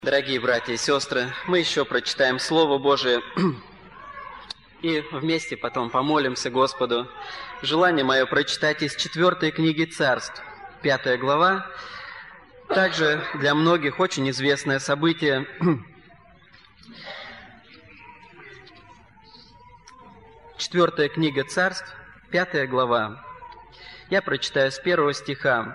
Дорогие братья и сестры, мы еще прочитаем Слово Божие и вместе потом помолимся Господу. Желание мое прочитать из 4 книги Царств, 5 глава. Также для многих очень известное событие. 4 книга Царств, 5 глава. Я прочитаю с 1 стиха.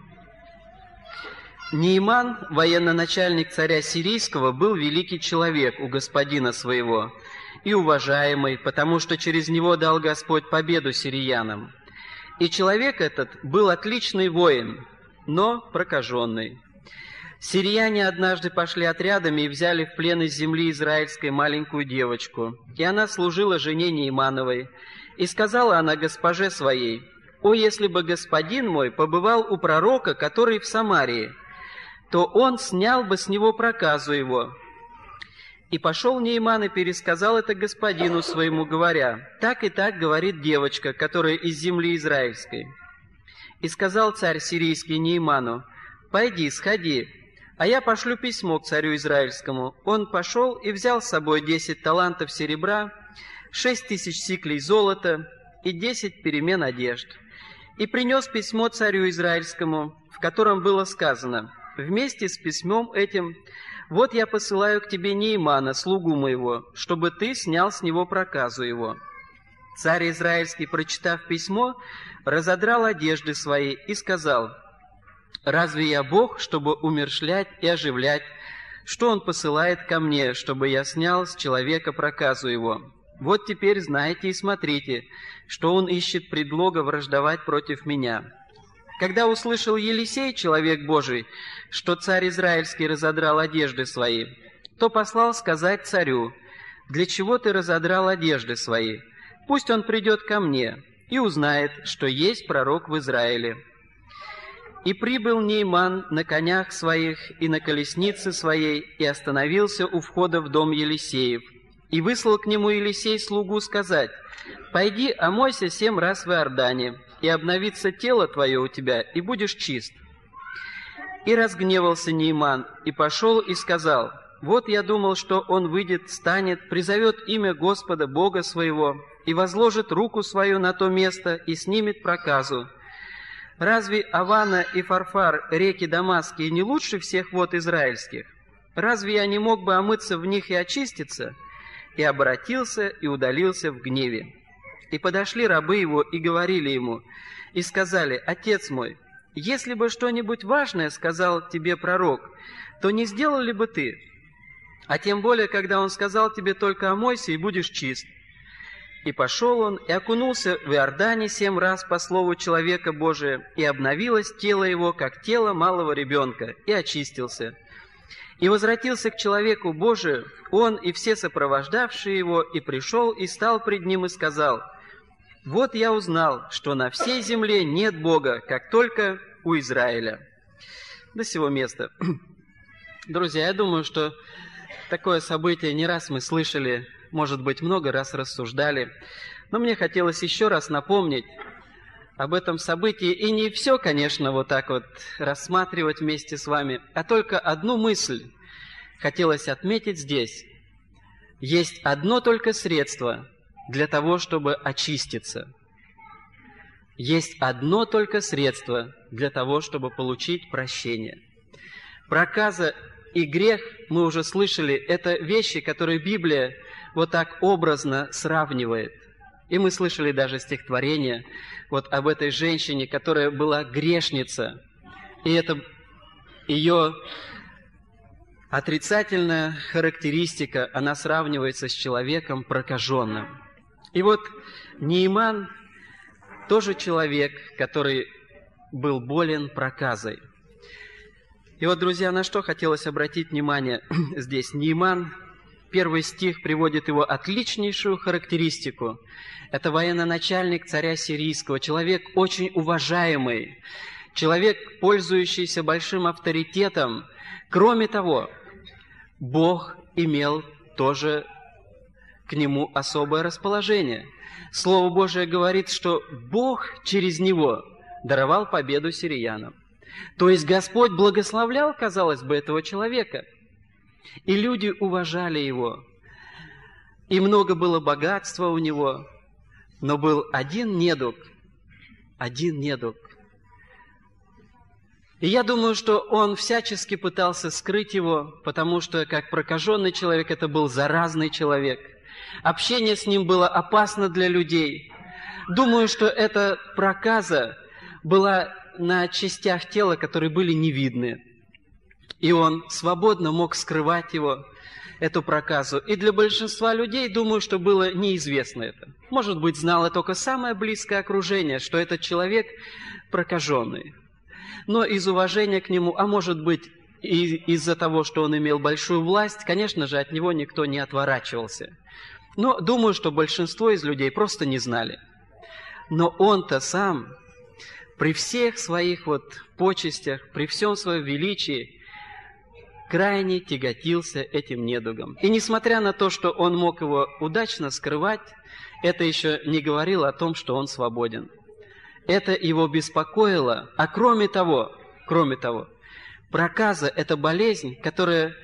Неиман, военноначальник царя сирийского, был великий человек у господина своего и уважаемый, потому что через него дал Господь победу сириянам. И человек этот был отличный воин, но прокаженный. Сирияне однажды пошли отрядами и взяли в плен из земли израильской маленькую девочку, и она служила жене Неимановой. И сказала она госпоже своей: «О, если бы господин мой побывал у пророка, который в Самарии, то он снял бы с него проказу его». И пошел Неиман и пересказал это господину своему, говоря: «Так и так говорит девочка, которая из земли израильской». И сказал царь сирийский Неиману: «Пойди, сходи, а я пошлю письмо к царю израильскому». Он пошел и взял с собой 10 талантов серебра, 6000 сиклей золота и 10 перемен одежд. И принес письмо царю израильскому, в котором было сказано: «Вместе с письмом этим вот я посылаю к тебе Неимана, слугу моего, чтобы ты снял с него проказу его». Царь израильский, прочитав письмо, разодрал одежды свои и сказал: «Разве я Бог, чтобы умерщвлять и оживлять? Что он посылает ко мне, чтобы я снял с человека проказу его? Вот теперь знайте и смотрите, что он ищет предлога враждовать против меня». Когда услышал Елисей, человек Божий, что царь израильский разодрал одежды свои, то послал сказать царю: «Для чего ты разодрал одежды свои? Пусть он придет ко мне и узнает, что есть пророк в Израиле». И прибыл Неиман на конях своих и на колеснице своей, и остановился у входа в дом Елисеев. И выслал к нему Елисей слугу сказать: «Пойди, омойся 7 раз в Иордане, и обновится тело твое у тебя, и будешь чист». И разгневался Неиман, и пошел и сказал: «Вот я думал, что он выйдет, встанет, призовет имя Господа Бога своего, и возложит руку свою на то место, и снимет проказу. Разве Авана и Фарфар, реки Дамасские, не лучше всех вод израильских? Разве я не мог бы омыться в них и очиститься?» И обратился и удалился в гневе. И подошли рабы его и говорили ему, и сказали: «Отец мой, если бы что-нибудь важное сказал тебе пророк, то не сделал ли бы ты? А тем более, когда он сказал тебе только: омойся и будешь чист». И пошел он, и окунулся в Иордане 7 раз по слову человека Божия, и обновилось тело его, как тело малого ребенка, и очистился. И возвратился к человеку Божию он и все сопровождавшие его, и пришел и стал пред ним и сказал: «Вот я узнал, что на всей земле нет Бога, как только у Израиля». До сего места. Друзья, я думаю, что такое событие не раз мы слышали, может быть, много раз рассуждали, но мне хотелось еще раз напомнить об этом событии, и не все, конечно, вот так вот рассматривать вместе с вами, а только одну мысль хотелось отметить здесь. Есть одно только средство для того, чтобы очиститься. Есть одно только средство для того, чтобы получить прощение. Проказа и грех, мы уже слышали, это вещи, которые Библия вот так образно сравнивает. И мы слышали даже стихотворение вот об этой женщине, которая была грешница. И это ее отрицательная характеристика, она сравнивается с человеком прокаженным. И вот Неиман тоже человек, который был болен проказой. И вот, друзья, на что хотелось обратить внимание здесь. Неиман, 1 стих приводит его отличнейшую характеристику. Это военноначальник царя сирийского, человек очень уважаемый, человек, пользующийся большим авторитетом. Кроме того, Бог имел тоже к нему особое расположение. Слово Божие говорит, что Бог через него даровал победу сириянам. То есть Господь благословлял, казалось бы, этого человека. И люди уважали его. И много было богатства у него. Но был один недуг. Один недуг. И я думаю, что он всячески пытался скрыть его, потому что, как прокаженный человек, это был заразный человек. Общение с ним было опасно для людей. Думаю, что эта проказа была на частях тела, которые были не видны. И он свободно мог скрывать его, эту проказу. И для большинства людей, думаю, что было неизвестно это. Может быть, знало только самое близкое окружение, что этот человек прокаженный. Но из уважения к нему, а может быть, и из-за того, что он имел большую власть, конечно же, от него никто не отворачивался. Но думаю, что большинство из людей просто не знали. Но он-то сам, при всех своих почестях, при всем своем величии, крайне тяготился этим недугом. И несмотря на то, что он мог его удачно скрывать, это еще не говорило о том, что он свободен. Это его беспокоило. А кроме того, проказа – это болезнь, которая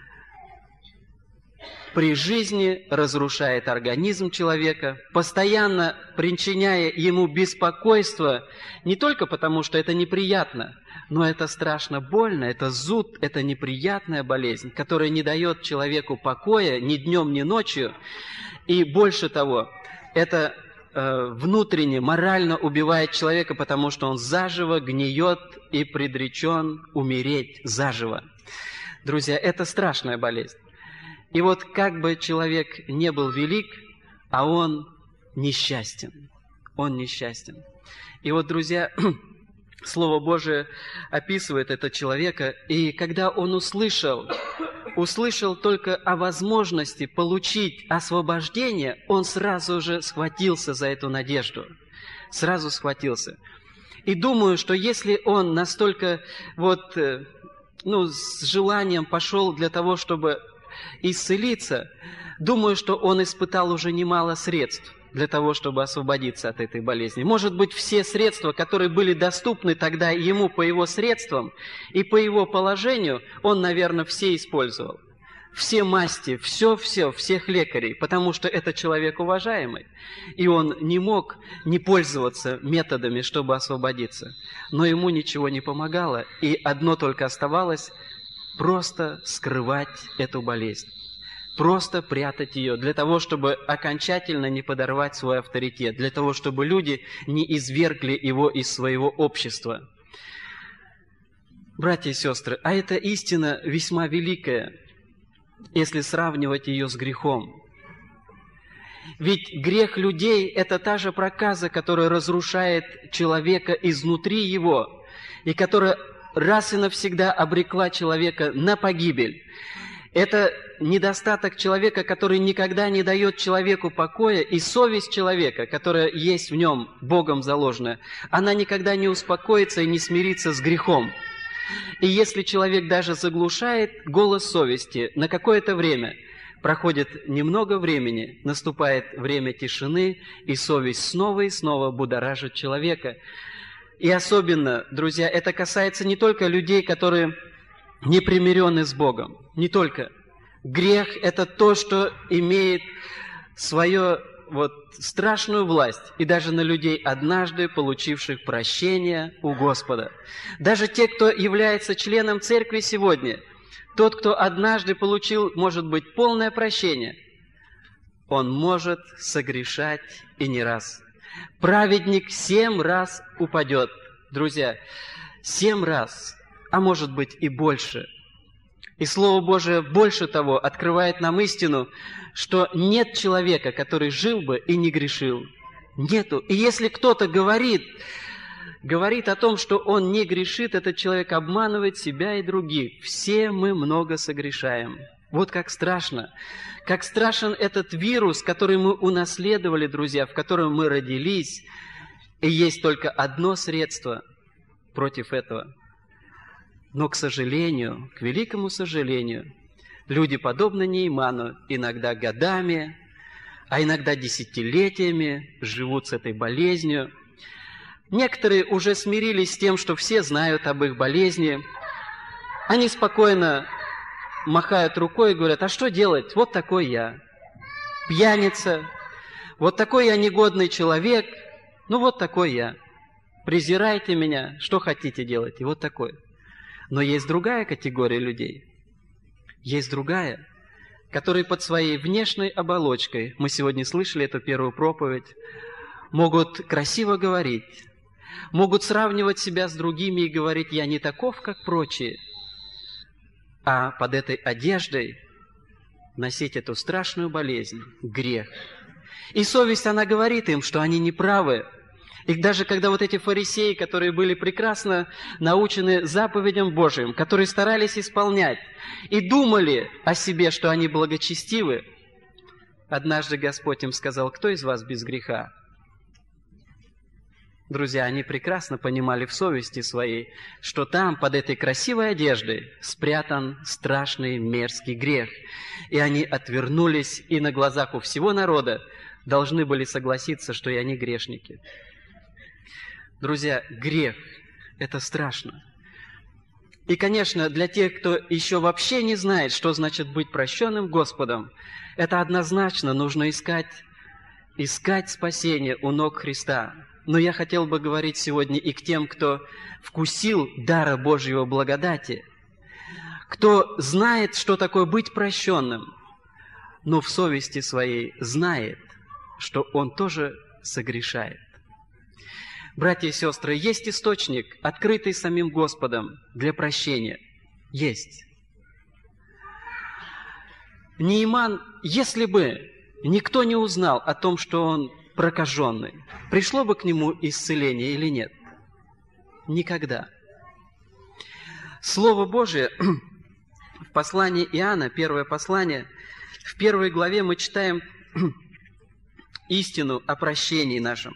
при жизни разрушает организм человека, постоянно причиняя ему беспокойство, не только потому, что это неприятно, но это страшно больно, это зуд, это неприятная болезнь, которая не дает человеку покоя ни днем, ни ночью. И больше того, это внутренне, морально убивает человека, потому что он заживо гниет и предречен умереть заживо. Друзья, это страшная болезнь. И вот как бы человек не был велик, а он несчастен. Он несчастен. И вот, друзья, Слово Божие описывает этого человека, и когда он услышал только о возможности получить освобождение, он сразу же схватился за эту надежду. Сразу схватился. И думаю, что если он настолько с желанием пошел для того, чтобы исцелиться, думаю, что он испытал уже немало средств для того, чтобы освободиться от этой болезни. Может быть, все средства, которые были доступны тогда ему по его средствам и по его положению, он, наверное, все использовал. Все масти, всех лекарей, потому что это человек уважаемый. И он не мог не пользоваться методами, чтобы освободиться. Но ему ничего не помогало, и одно только оставалось – просто скрывать эту болезнь. Просто прятать ее, для того, чтобы окончательно не подорвать свой авторитет, для того, чтобы люди не извергли его из своего общества. Братья и сестры, а эта истина весьма великая, если сравнивать ее с грехом. Ведь грех людей – это та же проказа, которая разрушает человека изнутри его, и которая раз и навсегда обрекла человека на погибель. Это недостаток человека, который никогда не дает человеку покоя, и совесть человека, которая есть в нем, Богом заложена, она никогда не успокоится и не смирится с грехом. И если человек даже заглушает голос совести на какое-то время, проходит немного времени, наступает время тишины, и совесть снова и снова будоражит человека. И особенно, друзья, это касается не только людей, которые не примирены с Богом. Не только. Грех – это то, что имеет свою страшную власть, и даже на людей, однажды получивших прощение у Господа. Даже те, кто является членом церкви сегодня, тот, кто однажды получил, может быть, полное прощение, он может согрешать и не раз. Праведник 7 раз упадет. Друзья, 7 раз, а может быть и больше. И Слово Божие больше того открывает нам истину, что нет человека, который жил бы и не грешил. Нету. И если кто-то говорит о том, что он не грешит, этот человек обманывает себя и других. Все мы много согрешаем. Вот как страшно. Как страшен этот вирус, который мы унаследовали, друзья, в котором мы родились. И есть только одно средство против этого. Но, к сожалению, к великому сожалению, люди, подобно Нейману, иногда годами, а иногда десятилетиями живут с этой болезнью. Некоторые уже смирились с тем, что все знают об их болезни. Они спокойно махают рукой и говорят: а что делать? Вот такой я. Пьяница. Вот такой я негодный человек. Ну вот такой я. Презирайте меня. Что хотите делать? И вот такой. Но есть другая категория людей. Есть другая, которые под своей внешней оболочкой, мы сегодня слышали эту первую проповедь, могут красиво говорить, могут сравнивать себя с другими и говорить: я не таков, как прочие. А под этой одеждой носить эту страшную болезнь, грех. И совесть, она говорит им, что они неправы. И даже когда вот эти фарисеи, которые были прекрасно научены заповедям Божьим, которые старались исполнять и думали о себе, что они благочестивы, однажды Господь им сказал: кто из вас без греха? Друзья, они прекрасно понимали в совести своей, что там, под этой красивой одеждой, спрятан страшный мерзкий грех. И они отвернулись, и на глазах у всего народа должны были согласиться, что и они грешники. Друзья, грех – это страшно. И, конечно, для тех, кто еще вообще не знает, что значит быть прощенным Господом, это однозначно нужно искать спасение у ног Христа. Но я хотел бы говорить сегодня и к тем, кто вкусил дара Божьего благодати, кто знает, что такое быть прощенным, но в совести своей знает, что он тоже согрешает. Братья и сестры, есть источник, открытый самим Господом для прощения. Есть. Неиман, если бы никто не узнал о том, что он прокаженный, пришло бы к нему исцеление или нет? Никогда. Слово Божие в послании Иоанна, первое послание, в 1 главе мы читаем истину о прощении нашем.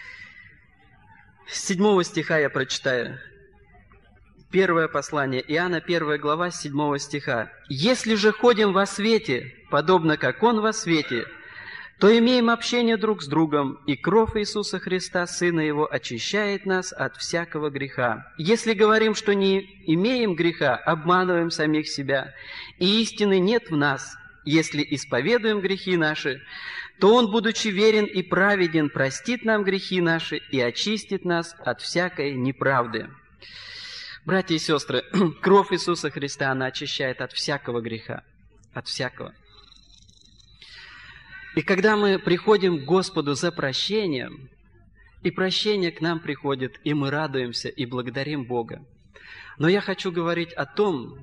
С 7 стиха я прочитаю. Первое послание Иоанна, 1 глава, 7 стиха. «Если же ходим во свете, подобно как Он во свете, то имеем общение друг с другом, и кровь Иисуса Христа, Сына Его, очищает нас от всякого греха. Если говорим, что не имеем греха, обманываем самих себя, и истины нет в нас. Если исповедуем грехи наши, то Он, будучи верен и праведен, простит нам грехи наши и очистит нас от всякой неправды». Братья и сестры, кровь Иисуса Христа, она очищает от всякого греха, от всякого. И когда мы приходим к Господу за прощением, и прощение к нам приходит, и мы радуемся и благодарим Бога. Но я хочу говорить о том,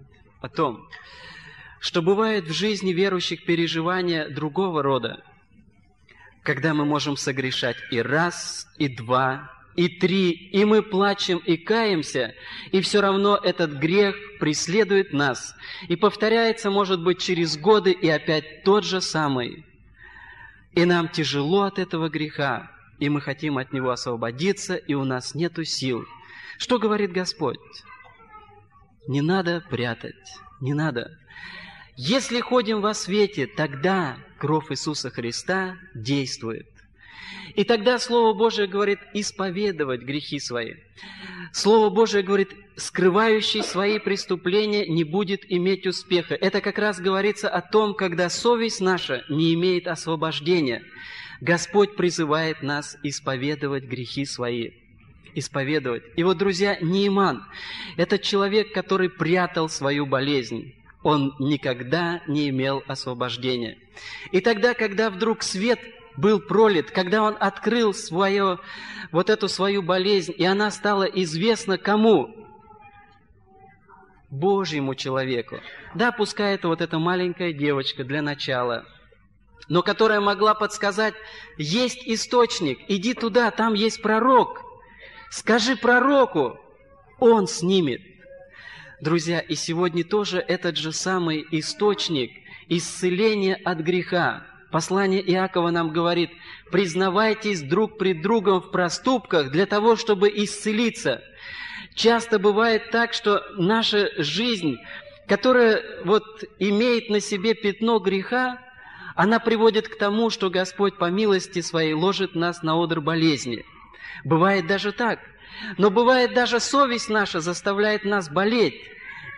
что бывает в жизни верующих переживания другого рода, когда мы можем согрешать и раз, и два, и три, и мы плачем и каемся, и все равно этот грех преследует нас, и повторяется, может быть, через годы, и опять тот же самый. И нам тяжело от этого греха, и мы хотим от него освободиться, и у нас нету сил. Что говорит Господь? Не надо прятать, не надо. Если ходим во свете, тогда кровь Иисуса Христа действует. И тогда Слово Божие говорит исповедовать грехи свои. Слово Божие говорит, скрывающий свои преступления не будет иметь успеха. Это как раз говорится о том, когда совесть наша не имеет освобождения. Господь призывает нас исповедовать грехи свои. Исповедовать. И вот, друзья, Неиман – это человек, который прятал свою болезнь. Он никогда не имел освобождения. И тогда, когда вдруг свет был пролит, когда он открыл эту свою болезнь, и она стала известна кому? Божьему человеку. Да, пускай это вот эта маленькая девочка для начала, но которая могла подсказать, есть источник, иди туда, там есть пророк, скажи пророку, он снимет. Друзья, и сегодня тоже этот же самый источник исцеления от греха. Послание Иакова нам говорит, признавайтесь друг пред другом в проступках для того, чтобы исцелиться. Часто бывает так, что наша жизнь, которая имеет на себе пятно греха, она приводит к тому, что Господь по милости Своей ложит нас на одр болезни. Бывает даже так. Но бывает даже совесть наша заставляет нас болеть.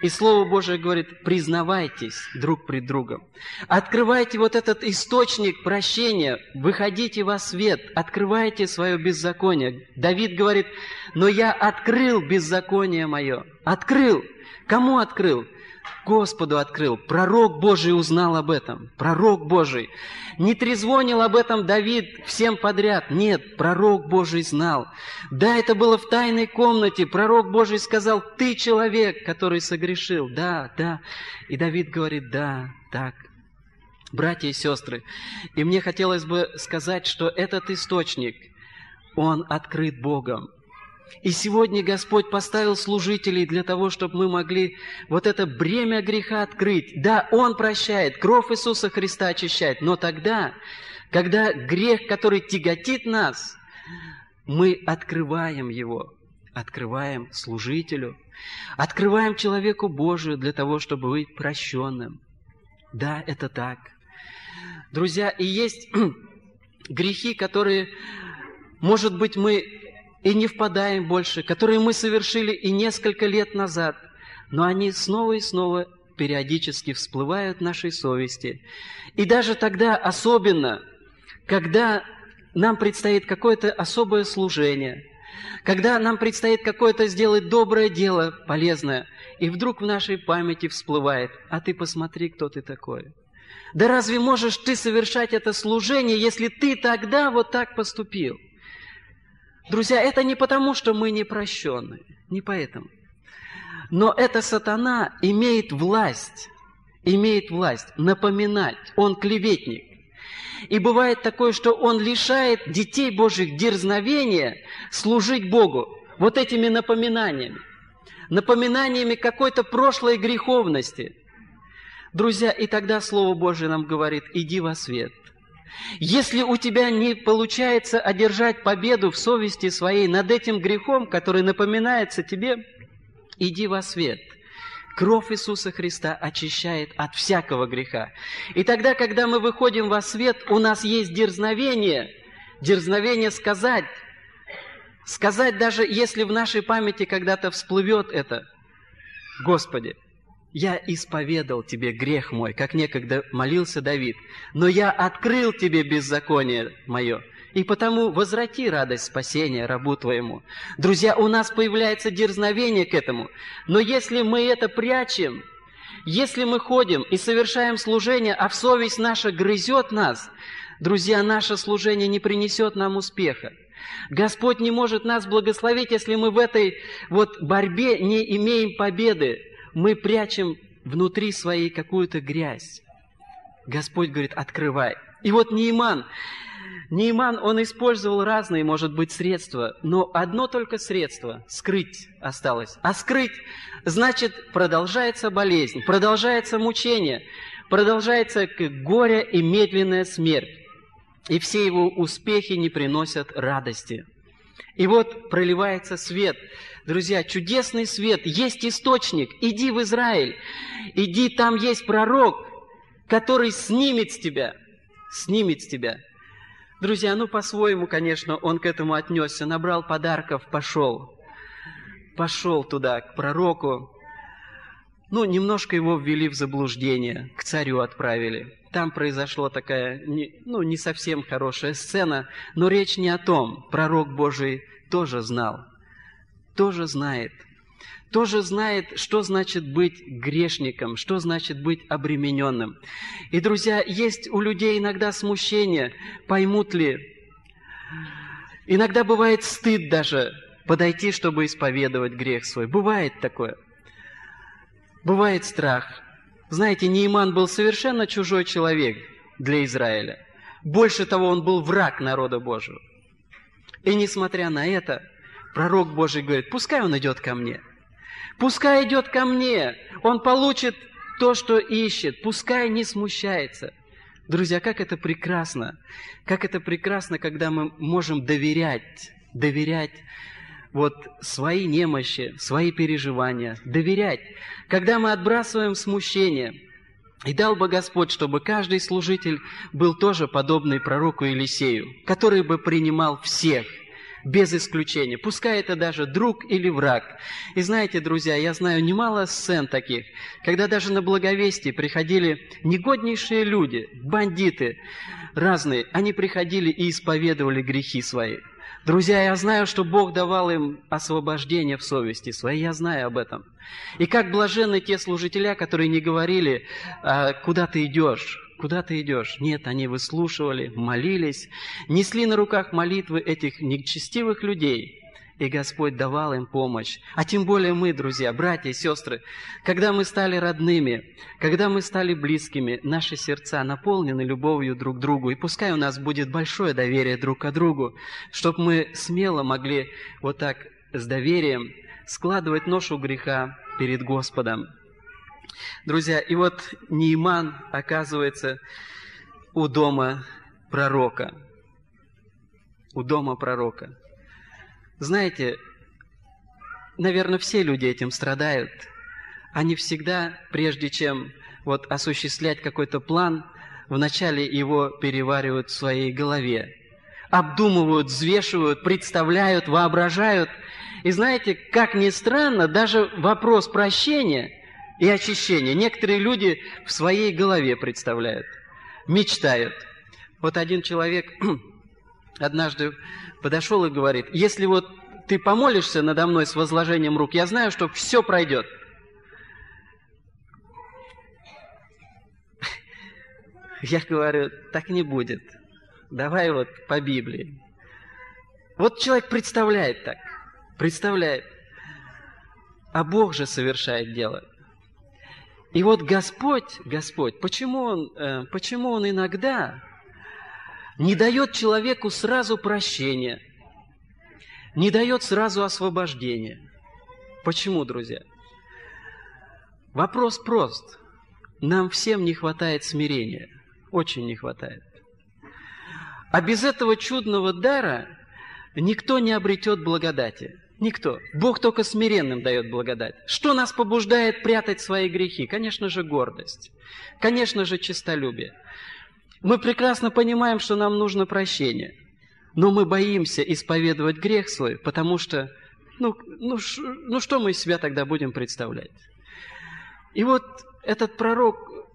И Слово Божие говорит: признавайтесь друг пред другом. Открывайте вот этот источник прощения, выходите во свет, открывайте свое беззаконие. Давид говорит: но я открыл беззаконие мое. Открыл. Кому открыл? Господу открыл. Пророк Божий узнал об этом. Пророк Божий. Не трезвонил об этом Давид всем подряд. Нет, пророк Божий знал. Да, это было в тайной комнате. Пророк Божий сказал: ты человек, который согрешил. Да, да. И Давид говорит: да, так. Братья и сестры, и мне хотелось бы сказать, что этот источник, он открыт Богом. И сегодня Господь поставил служителей для того, чтобы мы могли вот это бремя греха открыть. Да, Он прощает, кровь Иисуса Христа очищает, но тогда, когда грех, который тяготит нас, мы открываем его, открываем служителю, открываем человеку Божию для того, чтобы быть прощенным. Да, это так. Друзья, и есть грехи, которые, может быть, мы и не впадаем больше, которые мы совершили и несколько лет назад, но они снова и снова периодически всплывают в нашей совести. И даже тогда, особенно, когда нам предстоит какое-то особое служение, когда нам предстоит какое-то сделать доброе дело, полезное, и вдруг в нашей памяти всплывает: а ты посмотри, кто ты такой. Да разве можешь ты совершать это служение, если ты тогда вот так поступил? Друзья, это не потому, что мы не прощенны, не поэтому. Но это сатана имеет власть напоминать, он клеветник. И бывает такое, что он лишает детей Божьих дерзновения служить Богу вот этими напоминаниями какой-то прошлой греховности. Друзья, и тогда Слово Божие нам говорит: иди во свет. Если у тебя не получается одержать победу в совести своей над этим грехом, который напоминается тебе, иди во свет. Кровь Иисуса Христа очищает от всякого греха. И тогда, когда мы выходим во свет, у нас есть дерзновение сказать даже если в нашей памяти когда-то всплывет это: Господи, я исповедал Тебе грех мой, как некогда молился Давид, но я открыл Тебе беззаконие мое, и потому возврати радость спасения рабу Твоему. Друзья, у нас появляется дерзновение к этому, но если мы это прячем, если мы ходим и совершаем служение, а совесть наша грызет нас, друзья, наше служение не принесет нам успеха. Господь не может нас благословить, если мы в этой вот борьбе не имеем победы. Мы прячем внутри своей какую-то грязь. Господь говорит: открывай. И вот Нееман, он использовал разные, может быть, средства, но одно только средство — скрыть осталось. А скрыть значит, продолжается болезнь, продолжается мучение, продолжается горе и медленная смерть. И все его успехи не приносят радости. И вот проливается свет. Друзья, чудесный свет, есть источник. Иди в Израиль, иди, там есть пророк, который снимет с тебя. Друзья, по-своему, конечно, он к этому отнесся, набрал подарков, пошел туда, к пророку. Немножко его ввели в заблуждение, к царю отправили. Там произошла такая, не совсем хорошая сцена, но речь не о том. Пророк Божий тоже знал, тоже знает, что значит быть грешником, что значит быть обремененным. И, друзья, есть у людей иногда смущение, поймут ли. Иногда бывает стыд даже подойти, чтобы исповедовать грех свой. Бывает такое. Бывает страх. Знаете, Нееман был совершенно чужой человек для Израиля. Больше того, он был враг народа Божьего. И несмотря на это, пророк Божий говорит: пускай он идет ко мне. Пускай идет ко мне. Он получит то, что ищет. Пускай не смущается. Друзья, как это прекрасно. Как это прекрасно, когда мы можем доверять вот свои немощи, свои переживания, доверять. Когда мы отбрасываем смущение, и дал бы Господь, чтобы каждый служитель был тоже подобный пророку Елисею, который бы принимал всех, без исключения, пускай это даже друг или враг. И знаете, друзья, я знаю немало сцен таких, когда даже на благовестие приходили негоднейшие люди, бандиты разные, они приходили и исповедовали грехи свои. Друзья, я знаю, что Бог давал им освобождение в совести своей, я знаю об этом. И как блаженны те служителя, которые не говорили, куда ты идешь, куда ты идешь. Нет, они выслушивали, молились, несли на руках молитвы этих нечестивых людей, и Господь давал им помощь. А тем более мы, друзья, братья и сестры, когда мы стали родными, когда мы стали близкими, наши сердца наполнены любовью друг к другу. И пускай у нас будет большое доверие друг к другу, чтобы мы смело могли вот так с доверием складывать ношу греха перед Господом. Друзья, и вот Нейман оказывается у дома пророка. У дома пророка. Знаете, наверное, все люди этим страдают. Они всегда, прежде чем вот осуществлять какой-то план, вначале его переваривают в своей голове. Обдумывают, взвешивают, представляют, воображают. И знаете, как ни странно, даже вопрос прощения и очищения некоторые люди в своей голове представляют, мечтают. Вот один человек однажды подошел и говорит: если вот ты помолишься надо мной с возложением рук, я знаю, что все пройдет. Я говорю, так не будет. Давай вот по Библии. Вот человек представляет так, представляет. А Бог же совершает дело. И вот Господь, почему Он иногда не дает человеку сразу прощения, не дает сразу освобождения? Почему, друзья? Вопрос прост. Нам всем не хватает смирения, очень не хватает. А без этого чудного дара никто не обретет благодати. Никто. Бог только смиренным дает благодать. Что нас побуждает прятать свои грехи? Конечно же, гордость. Конечно же, честолюбие. Мы прекрасно понимаем, что нам нужно прощение. Но мы боимся исповедовать грех свой, потому что, что мы из себя тогда будем представлять? И вот этот пророк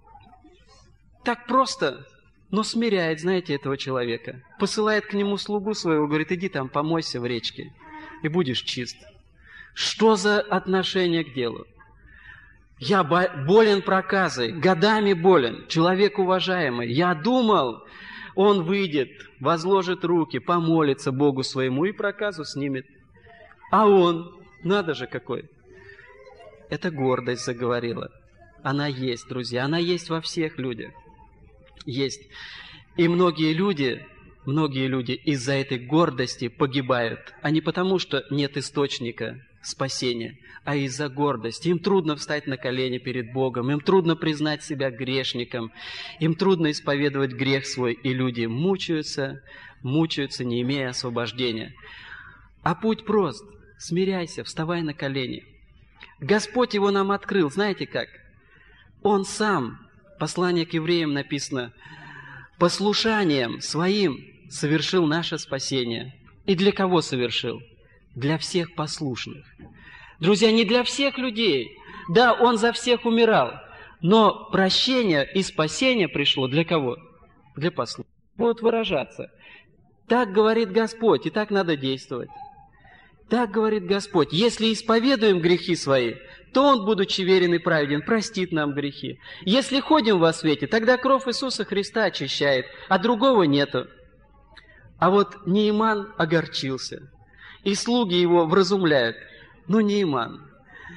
так просто, но смиряет, знаете, этого человека. Посылает к нему слугу своего, говорит: иди там, помойся в речке, и будешь чист. Что за отношение к делу? Я болен проказой, годами болен, человек уважаемый. Я думал, он выйдет, возложит руки, помолится Богу своему и проказу снимет. А он, надо же какой. Это гордость заговорила. Она есть, друзья, она есть во всех людях. Есть. И многие люди из-за этой гордости погибают. А не потому, что нет источника спасения, а из-за гордости. Им трудно встать на колени перед Богом, им трудно признать себя грешником, им трудно исповедовать грех свой, и люди мучаются, не имея освобождения. А путь прост. Смиряйся, вставай на колени. Господь его нам открыл, знаете как? Он сам, послание к евреям написано, послушанием своим совершил наше спасение. И для кого совершил? Для всех послушных. Друзья, не для всех людей. Да, Он за всех умирал, но прощение и спасение пришло для кого? Для послушных. Будут выражаться. Так говорит Господь, и так надо действовать. Так говорит Господь. Если исповедуем грехи свои, то Он, будучи верен и праведен, простит нам грехи. Если ходим во свете, тогда кровь Иисуса Христа очищает, а другого нету. А вот Нейман огорчился, и слуги его вразумляют. Нейман,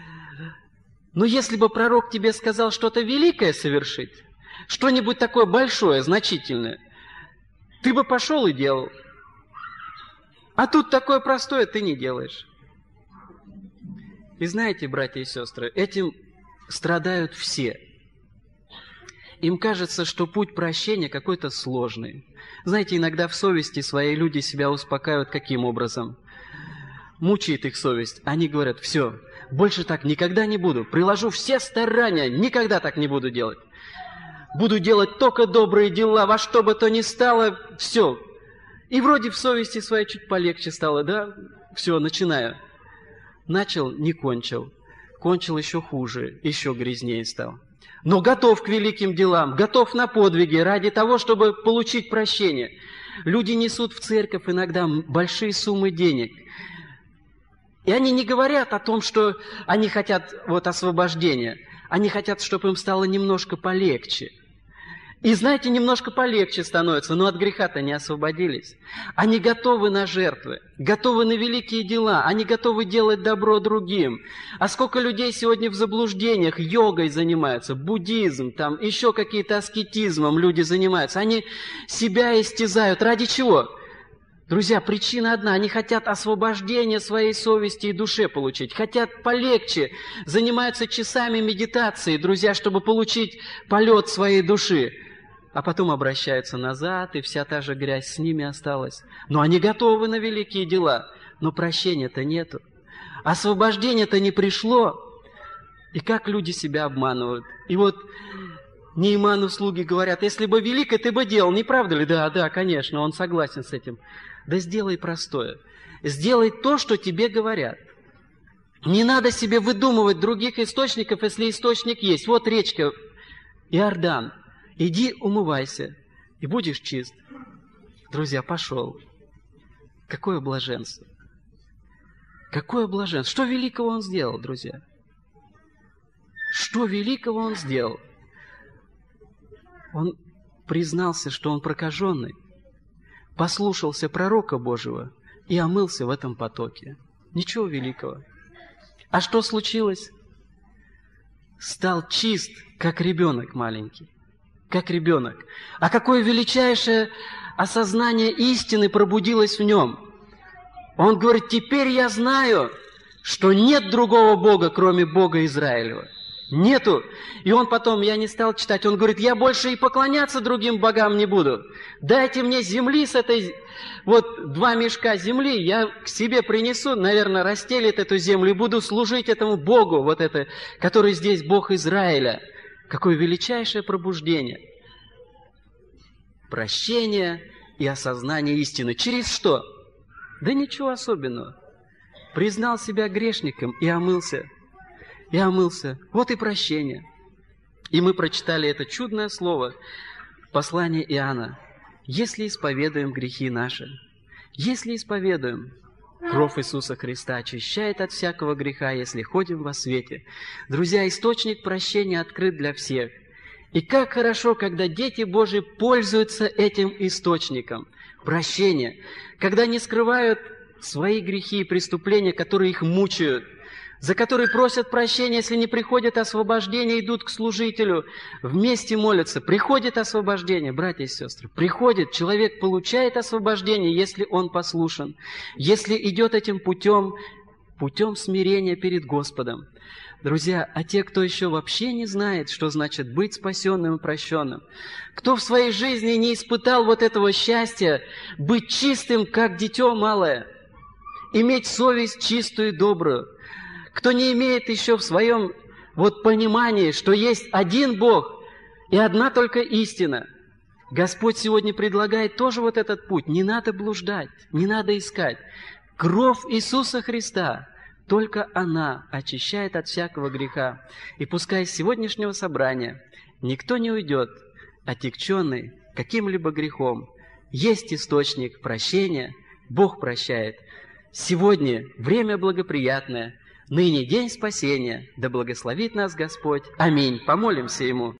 если бы пророк тебе сказал что-то великое совершить, что-нибудь такое большое, значительное, ты бы пошел и делал. А тут такое простое ты не делаешь. И знаете, братья и сестры, этим страдают все. Им кажется, что путь прощения какой-то сложный. Знаете, иногда в совести своей люди себя успокаивают каким образом? Мучает их совесть. Они говорят: все, больше так никогда не буду. Приложу все старания, никогда так не буду делать. Буду делать только добрые дела, во что бы то ни стало, все. И вроде в совести своей чуть полегче стало, да? Все, начинаю. Начал, не кончил. Кончил еще хуже, еще грязнее стал. Но готов к великим делам, готов на подвиги ради того, чтобы получить прощение. Люди несут в церковь иногда большие суммы денег. И они не говорят о том, что они хотят освобождения. Они хотят, чтобы им стало немножко полегче. И знаете, немножко полегче становится, но от греха-то не освободились. Они готовы на жертвы, готовы на великие дела, они готовы делать добро другим. А сколько людей сегодня в заблуждениях, йогой занимаются, буддизм, там еще какие-то аскетизмом люди занимаются. Они себя истязают. Ради чего? Друзья, причина одна. Они хотят освобождения своей совести и душе получить. Хотят полегче. Занимаются часами медитации, друзья, чтобы получить полет своей души. А потом обращаются назад, и вся та же грязь с ними осталась. Но они готовы на великие дела. Но прощения-то нету. Освобождение-то не пришло. И как люди себя обманывают. И вот Нейману слуги говорят: если бы великое, ты бы делал, не правда ли? Да, конечно, он согласен с этим. Да сделай простое. Сделай то, что тебе говорят. Не надо себе выдумывать других источников, если источник есть. Вот речка Иордан. Иди умывайся, и будешь чист. Друзья, пошел. Какое блаженство. Какое блаженство. Что великого он сделал, друзья? Что великого он сделал? Он признался, что он прокаженный, послушался пророка Божьего и омылся в этом потоке. Ничего великого. А что случилось? Стал чист, как ребенок маленький. Как ребенок. А какое величайшее осознание истины пробудилось в нем. Он говорит: теперь я знаю, что нет другого Бога, кроме Бога Израилева. Нету. И он потом, я не стал читать, он говорит: я больше и поклоняться другим богам не буду. Дайте мне земли с этой, 2 мешка земли, я к себе принесу, наверное, расстелит эту землю и буду служить этому Богу, который здесь Бог Израиля. Какое величайшее пробуждение. Прощение и осознание истины. Через что? Да ничего особенного. Признал себя грешником и омылся. И омылся. Вот и прощение. И мы прочитали это чудное слово в послании Иоанна. Если исповедуем грехи наши, если исповедуем, кровь Иисуса Христа очищает от всякого греха, если ходим во свете. Друзья, источник прощения открыт для всех. И как хорошо, когда дети Божьи пользуются этим источником прощения, когда не скрывают свои грехи и преступления, которые их мучают, за которые просят прощения, если не приходит освобождение, идут к служителю, вместе молятся. Приходит освобождение, братья и сестры, приходит, человек получает освобождение, если он послушен, если идет этим путем смирения перед Господом. Друзья, а те, кто еще вообще не знает, что значит быть спасенным и прощенным, кто в своей жизни не испытал этого счастья, быть чистым, как дитё малое, иметь совесть чистую и добрую, кто не имеет еще в своем понимании, что есть один Бог и одна только истина, Господь сегодня предлагает тоже этот путь. Не надо блуждать, не надо искать. Кровь Иисуса Христа, только она очищает от всякого греха. И пускай с сегодняшнего собрания никто не уйдет, отягченный каким-либо грехом. Есть источник прощения, Бог прощает. Сегодня время благоприятное, ныне день спасения, да благословит нас Господь. Аминь. Помолимся Ему.